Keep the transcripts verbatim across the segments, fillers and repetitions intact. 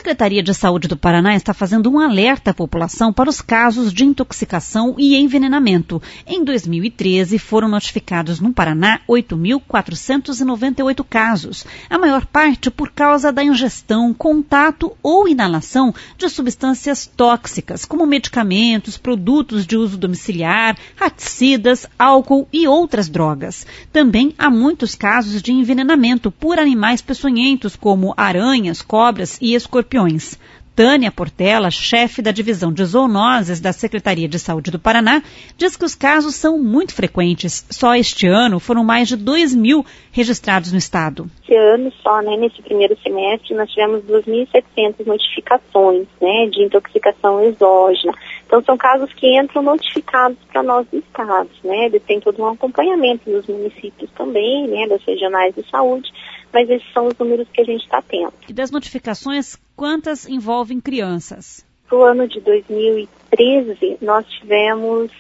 Secretaria de Saúde do Paraná está fazendo um alerta à população para os casos de intoxicação e envenenamento. Em dois mil e treze, foram notificados no Paraná oito mil quatrocentos e noventa e oito casos, a maior parte por causa da ingestão, contato ou inalação de substâncias tóxicas, como medicamentos, produtos de uso domiciliar, raticidas, álcool e outras drogas. Também há muitos casos de envenenamento por animais peçonhentos, como aranhas, cobras e escorpiões. Tânia Portela, chefe da divisão de zoonoses da Secretaria de Saúde do Paraná, diz que os casos são muito frequentes. Só este ano foram mais de dois mil registrados no estado. Esse ano só, né, nesse primeiro semestre, nós tivemos duas mil e setecentas notificações, né, de intoxicação exógena. Então, são casos que entram notificados para nós do estado, né, eles têm todo um acompanhamento dos municípios também, né, das regionais de saúde, mas esses são os números que a gente está tendo. E das notificações, quantas envolvem crianças? Para o ano de dois mil e treze, nós tivemos,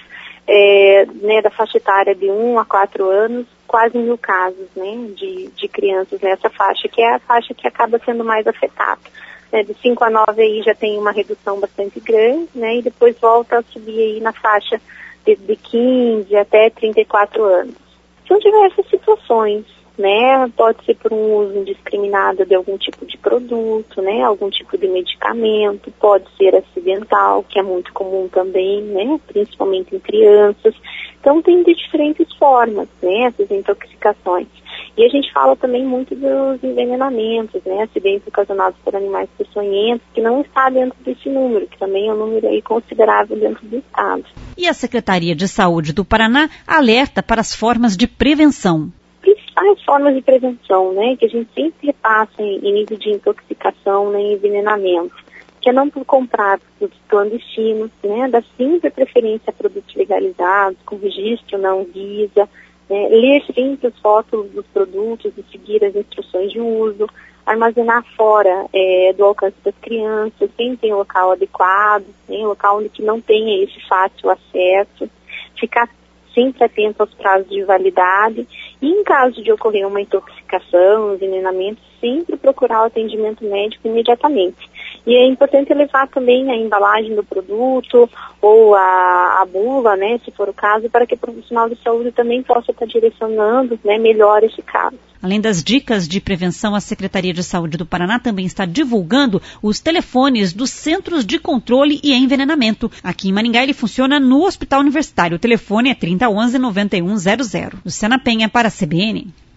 é, né, da faixa etária de um a quatro anos, quase mil casos, né, de, de crianças nessa faixa, que é a faixa que acaba sendo mais afetada. Né, de cinco a nove aí já tem uma redução bastante grande, né, e depois volta a subir aí na faixa de, de quinze até trinta e quatro anos. São diversas situações, né, pode ser por um uso indiscriminado de algum tipo de produto, né, algum tipo de medicamento, pode ser acidental, que é muito comum também, né, principalmente em crianças. Então tem de diferentes formas, né, essas intoxicações. E a gente fala também muito dos envenenamentos, né, acidentes ocasionados por animais peçonhentos, que não está dentro desse número, que também é um número aí considerável dentro do estado. E a Secretaria de Saúde do Paraná alerta para as formas de prevenção. Principais formas de prevenção, né, que a gente sempre repassa em, em nível de intoxicação, né, envenenamento, que é não comprar produtos clandestinos, né, dar sempre preferência a produtos legalizados, com registro na Anvisa, né, ler sempre os rótulos dos produtos e seguir as instruções de uso, armazenar fora é, do alcance das crianças, sempre em local adequado, né, em local onde que não tenha esse fácil acesso, ficar sempre atento aos prazos de validade e, em caso de ocorrer uma intoxicação, envenenamento, sempre procurar o atendimento médico imediatamente. E é importante levar também a embalagem do produto ou a, a bula, né, se for o caso, para que o profissional de saúde também possa estar direcionando, né, melhor esse caso. Além das dicas de prevenção, a Secretaria de Saúde do Paraná também está divulgando os telefones dos Centros de Controle e Envenenamento. Aqui em Maringá ele funciona no Hospital Universitário. O telefone é trinta, onze, noventa e um zero zero. Luciana Penha para a C B N.